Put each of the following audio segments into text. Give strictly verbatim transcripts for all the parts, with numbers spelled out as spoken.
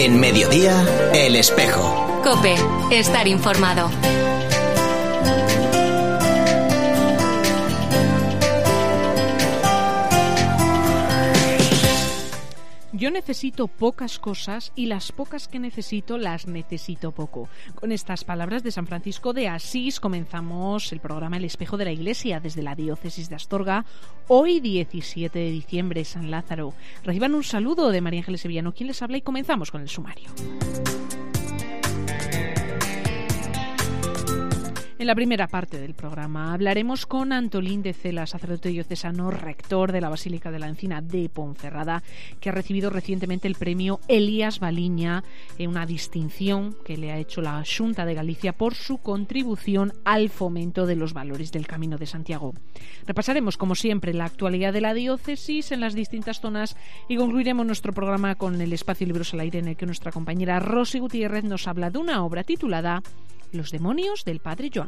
En Mediodía, El Espejo. COPE, estar informado. Yo necesito pocas cosas y las pocas que necesito las necesito poco. Con estas palabras de San Francisco de Asís comenzamos el programa El Espejo de la Iglesia desde la Diócesis de Astorga. Hoy, diecisiete de diciembre, San Lázaro. Reciban un saludo de María Ángeles Sevillano, quien les habla, y comenzamos con el sumario. En la primera parte del programa hablaremos con Antolín de Cela, sacerdote diocesano, rector de la Basílica de la Encina de Ponferrada, que ha recibido recientemente el premio Elías Baliña, en una distinción que le ha hecho la Xunta de Galicia por su contribución al fomento de los valores del Camino de Santiago. Repasaremos, como siempre, la actualidad de la diócesis en las distintas zonas y concluiremos nuestro programa con el espacio Libros al Aire, en el que nuestra compañera Rosy Gutiérrez nos habla de una obra titulada Los demonios del Padre Joan.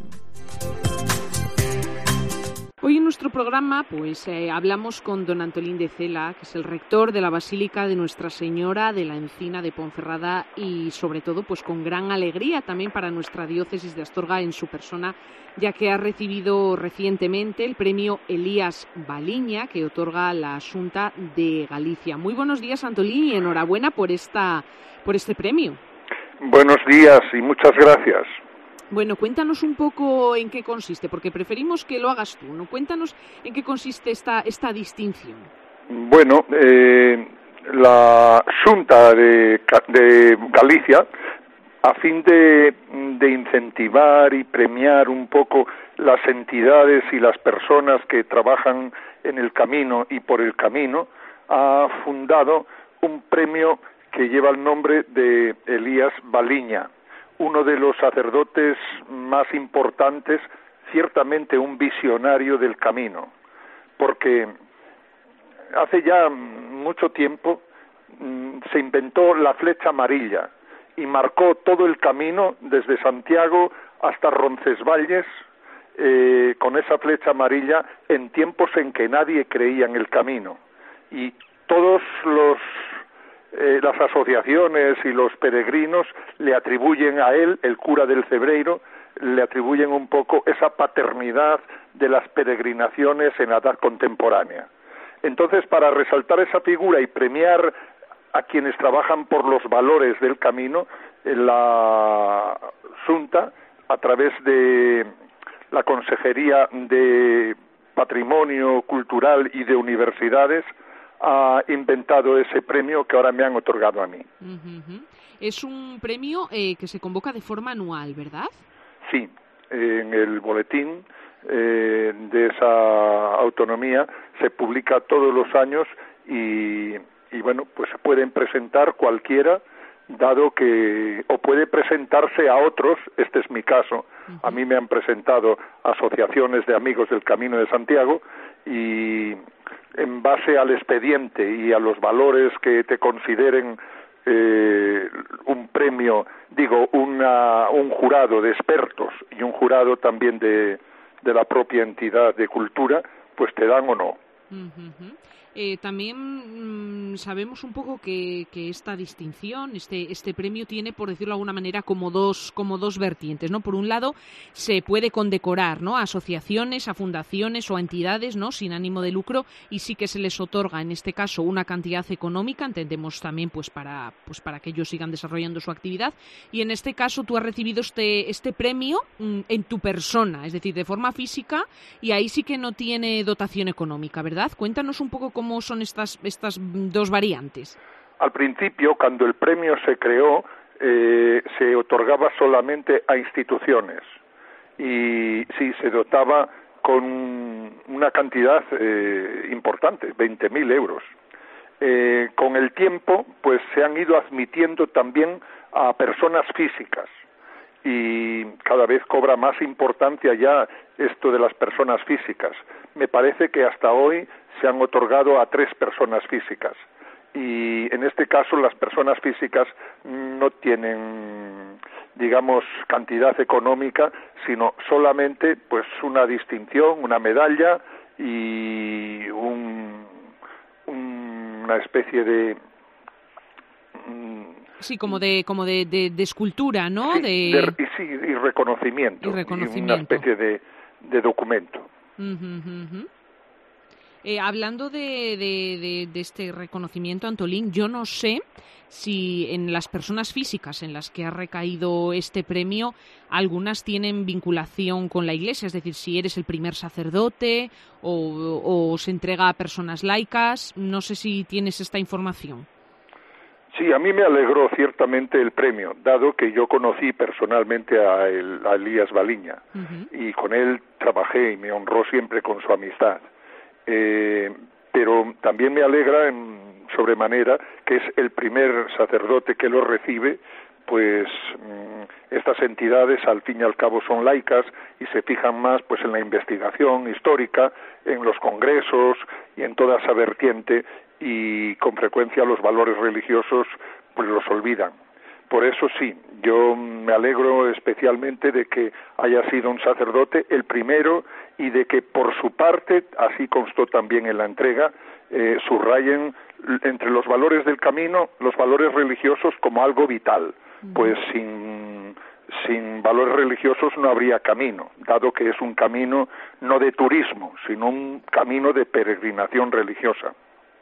Hoy en nuestro programa pues eh, hablamos con don Antolín de Cela, que es el rector de la Basílica de Nuestra Señora de la Encina de Ponferrada, y sobre todo pues con gran alegría también para nuestra diócesis de Astorga en su persona, ya que ha recibido recientemente el premio Elías Baliña que otorga la Xunta de Galicia. Muy buenos días, Antolín, y enhorabuena por esta por este premio. Buenos días y muchas gracias. Bueno, cuéntanos un poco en qué consiste, porque preferimos que lo hagas tú, ¿no? Cuéntanos en qué consiste esta esta distinción. Bueno, eh, la Xunta de, de Galicia, a fin de, de incentivar y premiar un poco las entidades y las personas que trabajan en el camino y por el camino, ha fundado un premio que lleva el nombre de Elías Baliña, uno de los sacerdotes más importantes, ciertamente un visionario del camino, porque hace ya mucho tiempo mmm, se inventó la flecha amarilla y marcó todo el camino desde Santiago hasta Roncesvalles eh, con esa flecha amarilla en tiempos en que nadie creía en el camino, y todos los Eh, las asociaciones y los peregrinos le atribuyen a él, el cura del Cebreiro, le atribuyen un poco esa paternidad de las peregrinaciones en la edad contemporánea. Entonces, para resaltar esa figura y premiar a quienes trabajan por los valores del camino, la Xunta, a través de la Consejería de Patrimonio Cultural y de Universidades, ha inventado ese premio que ahora me han otorgado a mí. Uh-huh. Es un premio eh, que se convoca de forma anual, ¿verdad? Sí, en el boletín eh, de esa autonomía se publica todos los años y, y bueno, pues se pueden presentar cualquiera, dado que, o puede presentarse a otros, este es mi caso, uh-huh. A mí me han presentado asociaciones de amigos del Camino de Santiago, y en base al expediente y a los valores que te consideren eh, un premio, digo, una, un jurado de expertos y un jurado también de, de la propia entidad de cultura, pues te dan o no. Uh-huh. Eh, también mmm, sabemos un poco que, que esta distinción, este este premio tiene, por decirlo de alguna manera, como dos como dos vertientes, ¿no? Por un lado, se puede condecorar, ¿no?, a asociaciones, a fundaciones o a entidades, ¿no?, sin ánimo de lucro, y sí que se les otorga, en este caso, una cantidad económica, entendemos también pues para pues para que ellos sigan desarrollando su actividad, y en este caso tú has recibido este este premio mmm, en tu persona, es decir, de forma física, y ahí sí que no tiene dotación económica, ¿verdad? Cuéntanos un poco cómo ¿Cómo son estas estas dos variantes? Al principio, cuando el premio se creó, eh, se otorgaba solamente a instituciones y sí, se dotaba con una cantidad eh, importante, veinte mil euros. Eh, con el tiempo, pues se han ido admitiendo también a personas físicas, y cada vez cobra más importancia ya esto de las personas físicas. Me parece que hasta hoy se han otorgado a tres personas físicas, y en este caso las personas físicas no tienen, digamos, cantidad económica, sino solamente pues una distinción, una medalla y un, un, una especie de Sí, como de como de, de, de escultura, ¿no? Sí, de... de, y, sí, y reconocimiento. Y reconocimiento. Y una especie de, de documento. Uh -huh, uh -huh. Eh, hablando de, de, de, de este reconocimiento, Antolín, yo no sé si en las personas físicas en las que ha recaído este premio, algunas tienen vinculación con la Iglesia, es decir, si eres el primer sacerdote o, o se entrega a personas laicas. No sé si tienes esta información. Sí, a mí me alegró ciertamente el premio, dado que yo conocí personalmente a, el, a Elías Baliña, uh-huh. y con él trabajé y me honró siempre con su amistad. Eh, pero también me alegra en sobremanera que es el primer sacerdote que lo recibe, pues mmm, estas entidades al fin y al cabo son laicas y se fijan más pues en la investigación histórica, en los congresos y en toda esa vertiente, y con frecuencia los valores religiosos pues los olvidan. Por eso sí, yo me alegro especialmente de que haya sido un sacerdote el primero y de que por su parte, así constó también en la entrega, eh, subrayen entre los valores del camino los valores religiosos como algo vital, pues sin, sin valores religiosos no habría camino, dado que es un camino no de turismo, sino un camino de peregrinación religiosa.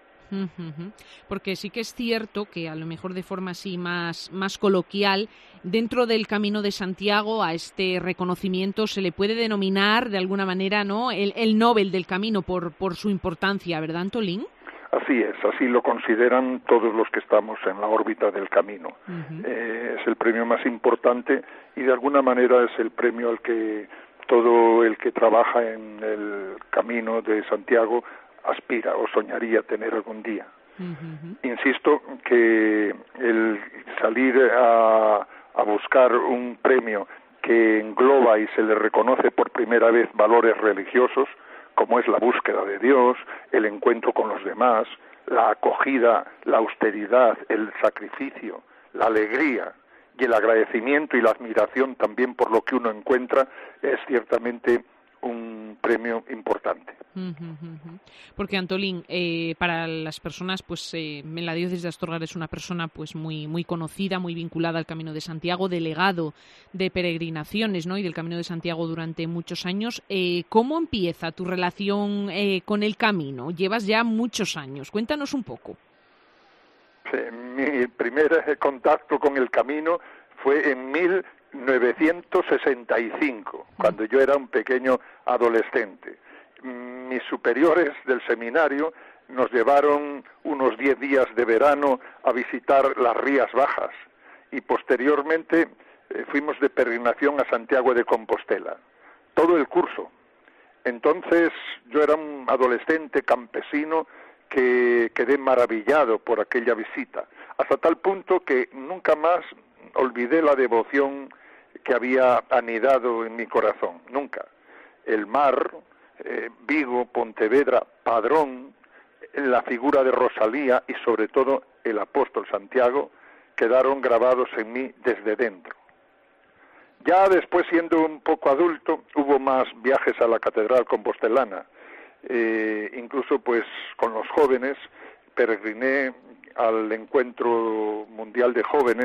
Porque sí que es cierto que a lo mejor de forma así más, más coloquial, dentro del Camino de Santiago a este reconocimiento se le puede denominar de alguna manera, ¿no?, el, el Nobel del Camino por, por su importancia, ¿verdad, Antolín? Así es, así lo consideran todos los que estamos en la órbita del camino. Uh-huh. Eh, es el premio más importante y de alguna manera es el premio al que todo el que trabaja en el Camino de Santiago aspira o soñaría tener algún día. Uh-huh. Insisto que el salir a, a buscar un premio que engloba y se le reconoce por primera vez valores religiosos, como es la búsqueda de Dios, el encuentro con los demás, la acogida, la austeridad, el sacrificio, la alegría y el agradecimiento y la admiración también por lo que uno encuentra, es ciertamente un premio importante. Uh -huh, uh -huh. Porque Antolín, eh, para las personas, pues eh, en la diócesis de Astorga es una persona pues muy muy conocida, muy vinculada al Camino de Santiago, delegado de peregrinaciones, ¿no?, y del Camino de Santiago durante muchos años. Eh, ¿Cómo empieza tu relación eh, con el Camino? Llevas ya muchos años. Cuéntanos un poco. Sí, mi primer contacto con el Camino fue en mil novecientos sesenta y cinco, cuando yo era un pequeño adolescente. Mis superiores del seminario nos llevaron unos diez días de verano a visitar las Rías Bajas y posteriormente eh, fuimos de peregrinación a Santiago de Compostela, todo el curso. Entonces yo era un adolescente campesino que quedé maravillado por aquella visita, hasta tal punto que nunca más olvidé la devoción que había anidado en mi corazón, nunca. El mar, eh, Vigo, Pontevedra, Padrón, la figura de Rosalía y sobre todo el apóstol Santiago quedaron grabados en mí desde dentro. Ya después, siendo un poco adulto, hubo más viajes a la catedral compostelana, eh, incluso pues con los jóvenes peregriné al encuentro mundial de jóvenes,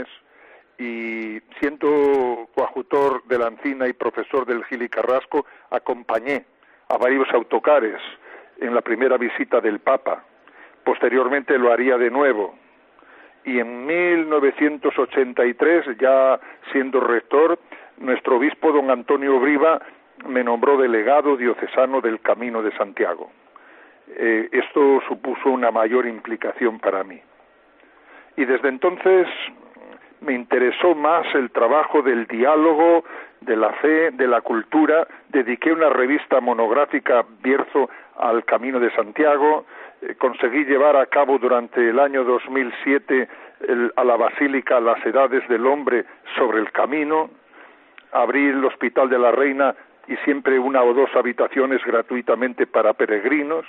y siendo coadjutor de la Encina y profesor del Gil y Carrasco, acompañé a varios autocares en la primera visita del Papa. Posteriormente lo haría de nuevo. Y en mil novecientos ochenta y tres, ya siendo rector, nuestro obispo don Antonio Briva me nombró delegado diocesano del Camino de Santiago. Eh, esto supuso una mayor implicación para mí. Y desde entonces me interesó más el trabajo del diálogo, de la fe, de la cultura. Dediqué una revista monográfica, Bierzo al Camino de Santiago. Eh, conseguí llevar a cabo durante el año dos mil siete el, a la Basílica Las Edades del Hombre sobre el Camino. Abrí el Hospital de la Reina y siempre una o dos habitaciones gratuitamente para peregrinos.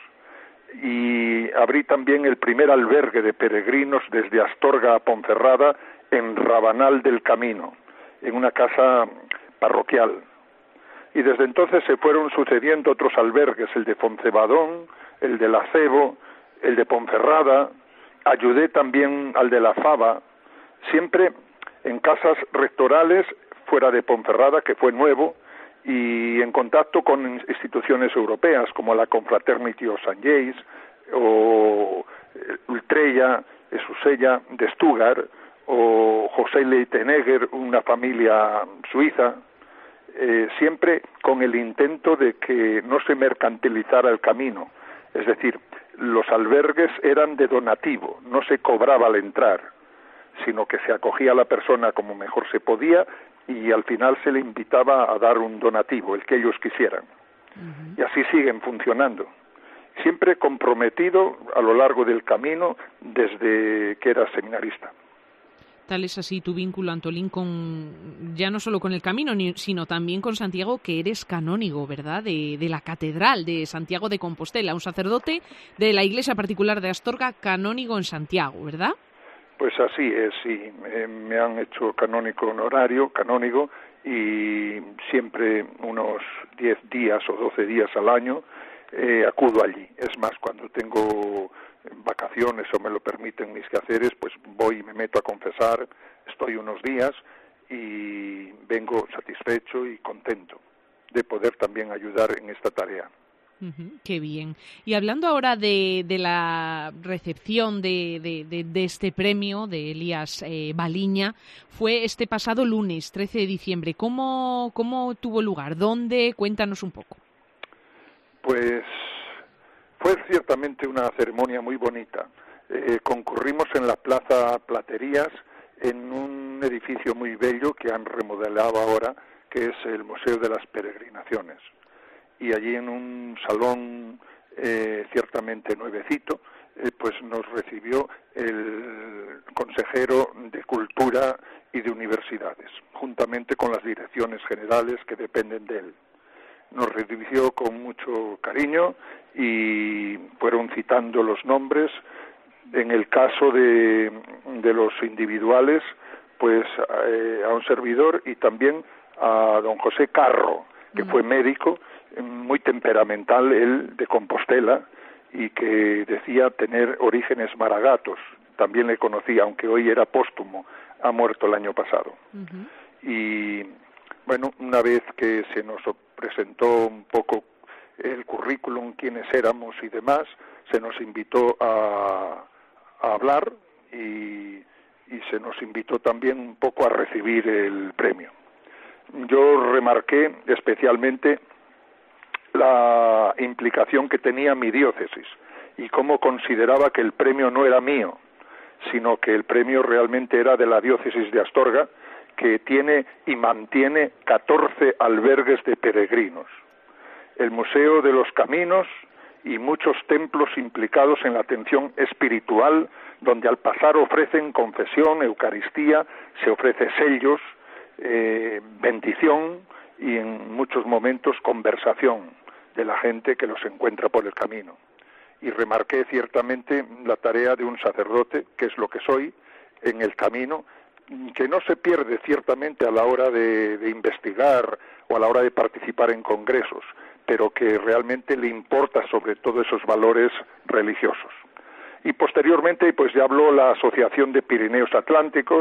Y abrí también el primer albergue de peregrinos desde Astorga a Ponferrada, en Rabanal del Camino, en una casa parroquial. Y desde entonces se fueron sucediendo otros albergues, el de Foncebadón, el de La Cebo, el de Ponferrada. Ayudé también al de La Fava, siempre en casas rectorales fuera de Ponferrada, que fue nuevo, y en contacto con instituciones europeas como la Confraternity of Saint James o Ultrella, Esusella de Stuttgart, o José Leitenegger, una familia suiza, eh, siempre con el intento de que no se mercantilizara el camino. Es decir, los albergues eran de donativo, no se cobraba al entrar, sino que se acogía a la persona como mejor se podía y al final se le invitaba a dar un donativo, el que ellos quisieran. Uh-huh. Y así siguen funcionando. Siempre comprometido a lo largo del camino desde que era seminarista. Tal es así tu vínculo, Antolín, con ya no solo con el camino, ni, sino también con Santiago, que eres canónigo, ¿verdad?, de, de la Catedral de Santiago de Compostela, un sacerdote de la Iglesia Particular de Astorga, canónigo en Santiago, ¿verdad? Pues así es, sí. Eh, me han hecho canónico honorario, canónigo, y siempre unos diez días o doce días al año eh, acudo allí. Es más, cuando tengo vacaciones o me lo permiten mis quehaceres, pues voy y me meto a confesar, estoy unos días y vengo satisfecho y contento de poder también ayudar en esta tarea. Uh-huh, qué bien. Y hablando ahora de, de la recepción de, de, de, de este premio de Elías eh, Baliña, fue este pasado lunes, trece de diciembre. ¿Cómo, cómo tuvo lugar? ¿Dónde? Cuéntanos un poco. Pues fue ciertamente una ceremonia muy bonita. Eh, concurrimos en la Plaza Platerías, en un edificio muy bello que han remodelado ahora, que es el Museo de las Peregrinaciones. Y allí en un salón eh, ciertamente nuevecito, eh, pues nos recibió el consejero de Cultura y de Universidades, juntamente con las direcciones generales que dependen de él. Nos recibió con mucho cariño y fueron citando los nombres. En el caso de, de los individuales, pues eh, a un servidor y también a don José Carro, que fue médico, muy temperamental, él de Compostela, y que decía tener orígenes maragatos. También le conocí, aunque hoy era póstumo, ha muerto el año pasado. Uh-huh. Y bueno, una vez que se nos presentó un poco el currículum, quiénes éramos y demás, se nos invitó a, a hablar y, y se nos invitó también un poco a recibir el premio. Yo remarqué especialmente la implicación que tenía mi diócesis y cómo consideraba que el premio no era mío, sino que el premio realmente era de la diócesis de Astorga, que tiene y mantiene catorce albergues de peregrinos, el Museo de los Caminos y muchos templos implicados en la atención espiritual, donde al pasar ofrecen confesión, Eucaristía, se ofrece sellos, eh, bendición y en muchos momentos conversación de la gente que los encuentra por el camino. Y remarqué ciertamente la tarea de un sacerdote, que es lo que soy, en el camino, que no se pierde ciertamente a la hora de, de investigar o a la hora de participar en congresos, pero que realmente le importa sobre todo esos valores religiosos. Y posteriormente pues ya habló la Asociación de Pirineos Atlánticos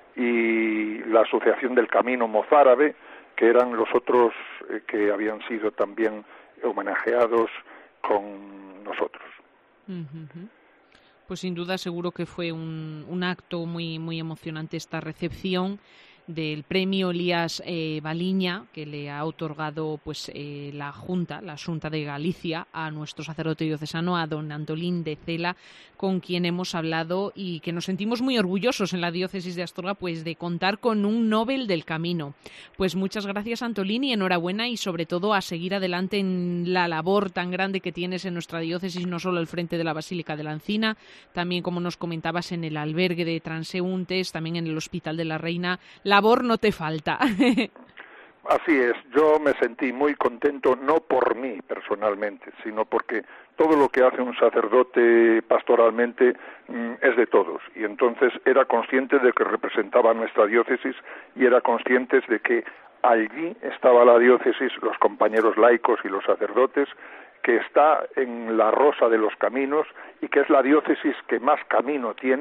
y la Asociación del Camino Mozárabe, que eran los otros eh, que habían sido también homenajeados con nosotros. Uh-huh. Pues sin duda seguro que fue un, un acto muy muy emocionante esta recepción del premio Elías eh, Baliña, que le ha otorgado pues eh, la Junta, la Xunta de Galicia, a nuestro sacerdote diocesano, a don Antolín de Cela, con quien hemos hablado y que nos sentimos muy orgullosos en la diócesis de Astorga pues de contar con un Nobel del Camino. Pues muchas gracias, Antolín, y enhorabuena, y sobre todo a seguir adelante en la labor tan grande que tienes en nuestra diócesis, no solo al frente de la Basílica de la Encina, también, como nos comentabas, en el albergue de transeúntes, también en el Hospital de la Reina. Labor no te falta. Así es, yo me sentí muy contento, no por mí personalmente, sino porque todo lo que hace un sacerdote pastoralmente mm, es de todos, y entonces era consciente de que representaba nuestra diócesis y era consciente de que allí estaba la diócesis, los compañeros laicos y los sacerdotes, que está en la rosa de los caminos y que es la diócesis que más camino tiene,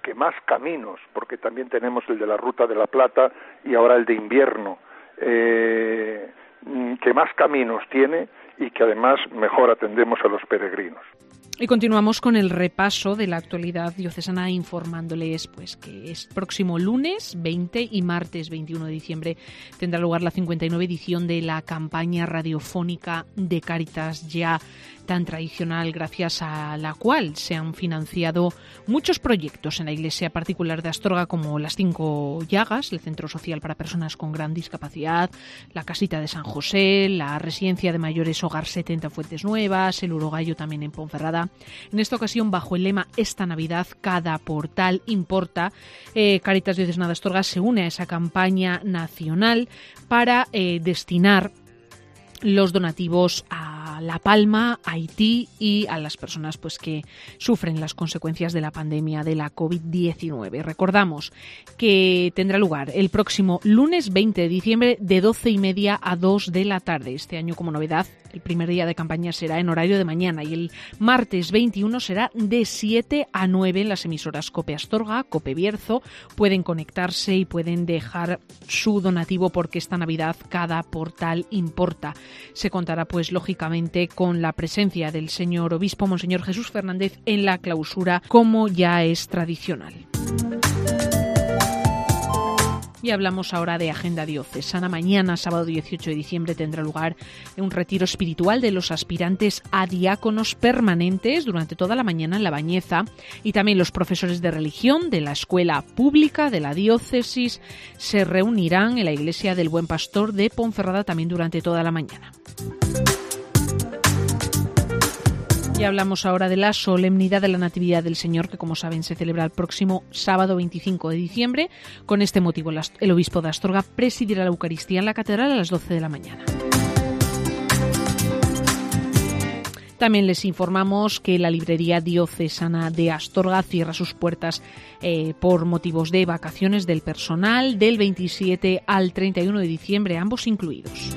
que más caminos, porque también tenemos el de la Ruta de la Plata y ahora el de invierno, eh, que más caminos tiene y que además mejor atendemos a los peregrinos. Y continuamos con el repaso de la actualidad diocesana, informándoles pues que es próximo lunes veinte y martes veintiuno de diciembre tendrá lugar la cincuenta y nueve edición de la campaña radiofónica de Cáritas, ya tan tradicional, gracias a la cual se han financiado muchos proyectos en la Iglesia particular de Astorga, como las Cinco Llagas, el Centro Social para Personas con Gran Discapacidad, la Casita de San José, la Residencia de Mayores Hogar setenta Fuentes Nuevas, el Urogallo también en Ponferrada. En esta ocasión, bajo el lema Esta Navidad, cada portal importa, eh, Cáritas Diocesana de Astorga se une a esa campaña nacional para eh, destinar los donativos a La Palma, a Haití y a las personas pues que sufren las consecuencias de la pandemia de la covid diecinueve. Recordamos que tendrá lugar el próximo lunes veinte de diciembre de doce y media a dos de la tarde. Este año, como novedad, el primer día de campaña será en horario de mañana y el martes veintiuno será de siete a nueve en las emisoras COPE Astorga, COPE Bierzo. Pueden conectarse y pueden dejar su donativo, porque esta Navidad cada portal importa. Se contará, pues, lógicamente, con la presencia del señor obispo, Monseñor Jesús Fernández, en la clausura, como ya es tradicional. Y hablamos ahora de agenda diocesana. Mañana, sábado dieciocho de diciembre, tendrá lugar un retiro espiritual de los aspirantes a diáconos permanentes durante toda la mañana en La Bañeza, y también los profesores de religión de la escuela pública de la diócesis se reunirán en la iglesia del Buen Pastor de Ponferrada también durante toda la mañana. Y hablamos ahora de la solemnidad de la Natividad del Señor, que, como saben, se celebra el próximo sábado veinticinco de diciembre. Con este motivo, el obispo de Astorga presidirá la Eucaristía en la catedral a las doce de la mañana. También les informamos que la librería diocesana de Astorga cierra sus puertas eh, por motivos de vacaciones del personal del veintisiete al treinta y uno de diciembre, ambos incluidos.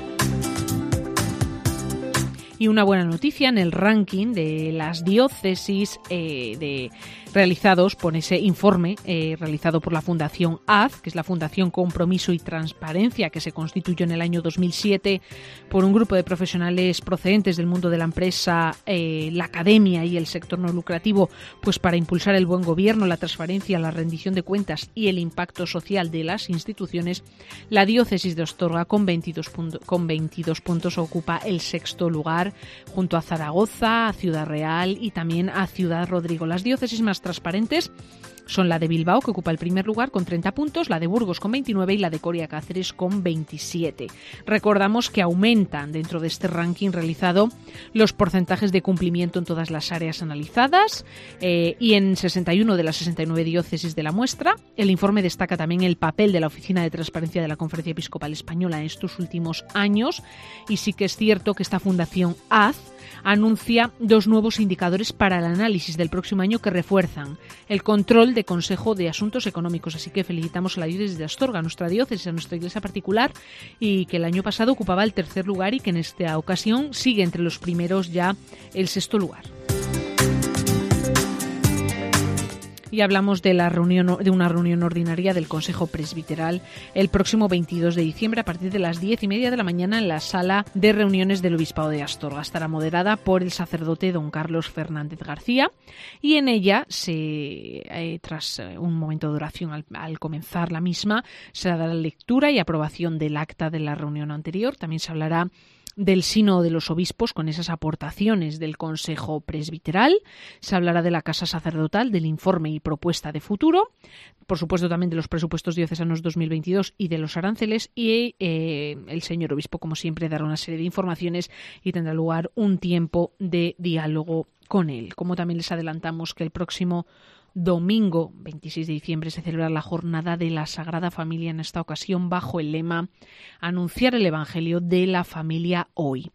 Y una buena noticia: en el ranking de las diócesis eh, de realizados por ese informe eh, realizado por la Fundación A Z, que es la Fundación Compromiso y Transparencia, que se constituyó en el año dos mil siete por un grupo de profesionales procedentes del mundo de la empresa, eh, la academia y el sector no lucrativo, pues para impulsar el buen gobierno, la transparencia, la rendición de cuentas y el impacto social de las instituciones. La diócesis de Astorga, con veintidós, punto, con veintidós puntos, ocupa el sexto lugar, junto a Zaragoza, a Ciudad Real y también a Ciudad Rodrigo. Las diócesis más transparentes son la de Bilbao, que ocupa el primer lugar con treinta puntos, la de Burgos con veintinueve y la de Coria Cáceres con veintisiete. Recordamos que aumentan dentro de este ranking realizado los porcentajes de cumplimiento en todas las áreas analizadas eh, y en sesenta y una de las sesenta y nueve diócesis de la muestra. El informe destaca también el papel de la Oficina de Transparencia de la Conferencia Episcopal Española en estos últimos años, y sí que es cierto que esta Fundación A Z anuncia dos nuevos indicadores para el análisis del próximo año que refuerzan el control de Consejo de Asuntos Económicos. Así que felicitamos a la diócesis de Astorga, a nuestra diócesis, a nuestra iglesia particular, y que el año pasado ocupaba el tercer lugar y que en esta ocasión sigue entre los primeros ya el sexto lugar. Y hablamos de la reunión de una reunión ordinaria del Consejo Presbiteral el próximo veintidós de diciembre a partir de las diez y media de la mañana en la sala de reuniones del Obispado de Astorga. Estará moderada por el sacerdote don Carlos Fernández García, y en ella, se, eh, tras un momento de oración al, al comenzar la misma, se dará la lectura y aprobación del acta de la reunión anterior. También se hablará del Sínodo de los Obispos, con esas aportaciones del Consejo Presbiteral. Se hablará de la Casa Sacerdotal, del informe y propuesta de futuro, por supuesto también de los presupuestos diocesanos dos mil veintidós y de los aranceles, y eh, el señor obispo, como siempre, dará una serie de informaciones y tendrá lugar un tiempo de diálogo con él. Como también les adelantamos que el próximo domingo veintiséis de diciembre se celebra la Jornada de la Sagrada Familia, en esta ocasión bajo el lema Anunciar el Evangelio de la Familia hoy.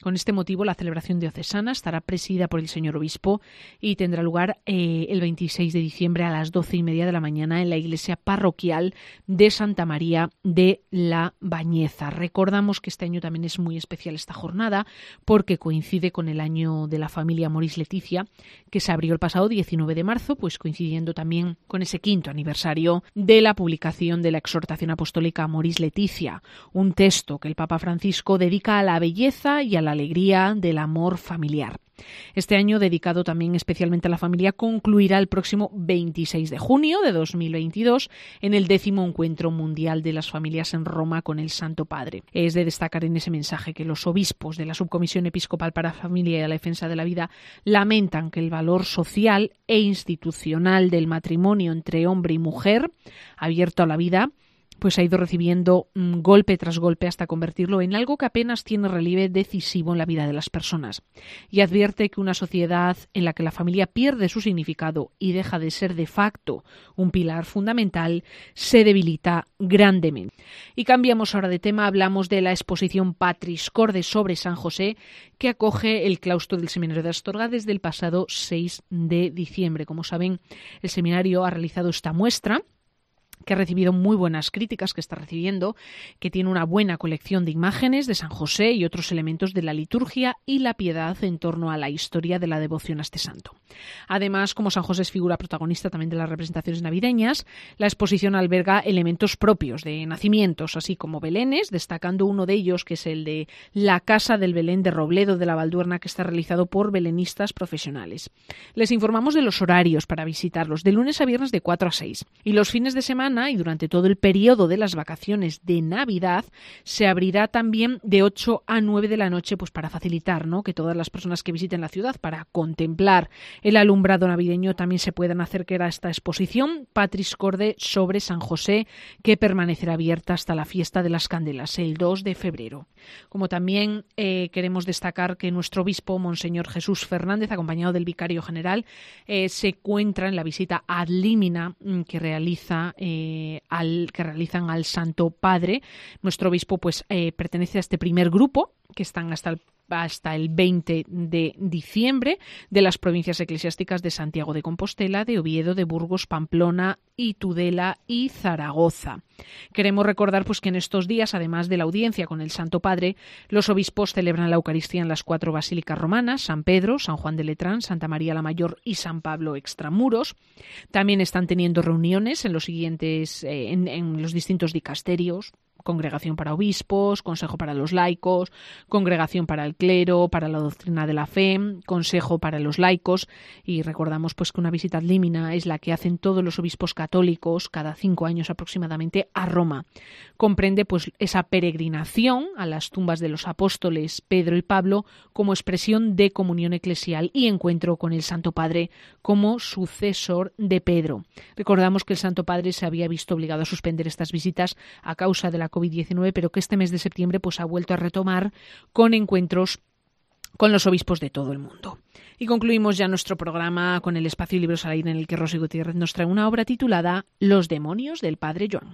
Con este motivo, la celebración diocesana estará presidida por el señor obispo y tendrá lugar eh, el veintiséis de diciembre a las doce y media de la mañana en la iglesia parroquial de Santa María de la Bañeza. Recordamos que este año también es muy especial esta jornada porque coincide con el año de la familia Moris Leticia, que se abrió el pasado diecinueve de marzo, pues coincidiendo también con ese quinto aniversario de la publicación de la exhortación apostólica Moris Leticia, un texto que el Papa Francisco dedica a la belleza y a la alegría del amor familiar. Este año, dedicado también especialmente a la familia, concluirá el próximo veintiséis de junio de dos mil veintidós en el décimo Encuentro Mundial de las Familias en Roma con el Santo Padre. Es de destacar en ese mensaje que los obispos de la Subcomisión Episcopal para la Familia y la Defensa de la Vida lamentan que el valor social e institucional del matrimonio entre hombre y mujer, abierto a la vida, pues ha ido recibiendo um, golpe tras golpe hasta convertirlo en algo que apenas tiene relieve decisivo en la vida de las personas. Y advierte que una sociedad en la que la familia pierde su significado y deja de ser de facto un pilar fundamental se debilita grandemente. Y cambiamos ahora de tema, hablamos de la exposición Patris Corde sobre San José que acoge el claustro del Seminario de Astorga desde el pasado seis de diciembre. Como saben, el seminario ha realizado esta muestra que ha recibido muy buenas críticas, que está recibiendo, que tiene una buena colección de imágenes de San José y otros elementos de la liturgia y la piedad en torno a la historia de la devoción a este santo. Además, como San José es figura protagonista también de las representaciones navideñas, la exposición alberga elementos propios de nacimientos, así como belenes, destacando uno de ellos, que es el de la Casa del Belén de Robledo de la Valduerna, que está realizado por belenistas profesionales. Les informamos de los horarios para visitarlos, de lunes a viernes de cuatro a seis, y los fines de semana y durante todo el periodo de las vacaciones de Navidad se abrirá también de ocho a nueve de la noche, pues para facilitar, ¿no?, que todas las personas que visiten la ciudad para contemplar el alumbrado navideño también se puedan acercar a esta exposición Patris Corde sobre San José, que permanecerá abierta hasta la fiesta de las Candelas el dos de febrero. Como también eh, queremos destacar que nuestro obispo, Monseñor Jesús Fernández, acompañado del vicario general, eh, se encuentra en la visita ad limina que realiza eh, al que realizan al Santo Padre. Nuestro obispo pues eh, pertenece a este primer grupo que están hasta el hasta el veinte de diciembre de las provincias eclesiásticas de Santiago de Compostela, de Oviedo, de Burgos, Pamplona y Tudela y Zaragoza. Queremos recordar pues que en estos días, además de la audiencia con el Santo Padre, los obispos celebran la Eucaristía en las cuatro basílicas romanas, San Pedro, San Juan de Letrán, Santa María la Mayor y San Pablo Extramuros. También están teniendo reuniones en los siguientes, eh, en, en los distintos dicasterios: Congregación para Obispos, Consejo para los Laicos, Congregación para el Clero, para la Doctrina de la Fe, Consejo para los Laicos. Y recordamos pues que una visita ad limina es la que hacen todos los obispos católicos cada cinco años aproximadamente a Roma. Comprende pues esa peregrinación a las tumbas de los apóstoles Pedro y Pablo como expresión de comunión eclesial y encuentro con el Santo Padre como sucesor de Pedro. Recordamos que el Santo Padre se había visto obligado a suspender estas visitas a causa de la covid diecinueve, pero que este mes de septiembre pues ha vuelto a retomar con encuentros con los obispos de todo el mundo. Y concluimos ya nuestro programa con el espacio Libros al Aire, en el que Rosy Gutiérrez nos trae una obra titulada Los demonios del Padre Joan.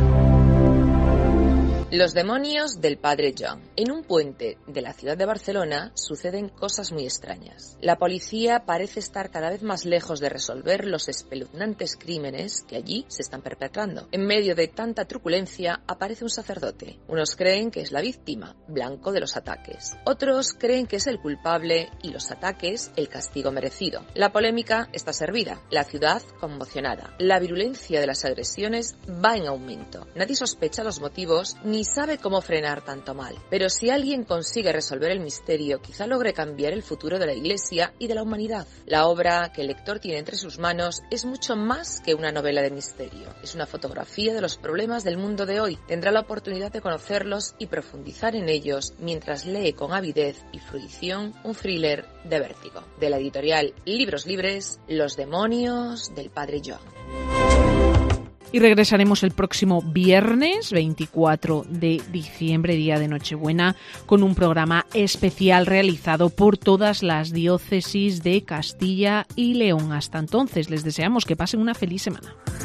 Los demonios del Padre Joan. En un puente de la ciudad de Barcelona suceden cosas muy extrañas. La policía parece estar cada vez más lejos de resolver los espeluznantes crímenes que allí se están perpetrando. En medio de tanta truculencia aparece un sacerdote. Unos creen que es la víctima, blanco de los ataques. Otros creen que es el culpable y los ataques el castigo merecido. La polémica está servida, la ciudad conmocionada. La virulencia de las agresiones va en aumento. Nadie sospecha los motivos ni sabe cómo frenar tanto mal. Pero si alguien consigue resolver el misterio, quizá logre cambiar el futuro de la Iglesia y de la humanidad. La obra que el lector tiene entre sus manos es mucho más que una novela de misterio. Es una fotografía de los problemas del mundo de hoy. Tendrá la oportunidad de conocerlos y profundizar en ellos mientras lee con avidez y fruición un thriller de vértigo. De la editorial Libros Libres, Los demonios del Padre Joan. Y regresaremos el próximo viernes veinticuatro de diciembre, día de Nochebuena, con un programa especial realizado por todas las diócesis de Castilla y León. Hasta entonces, les deseamos que pasen una feliz semana.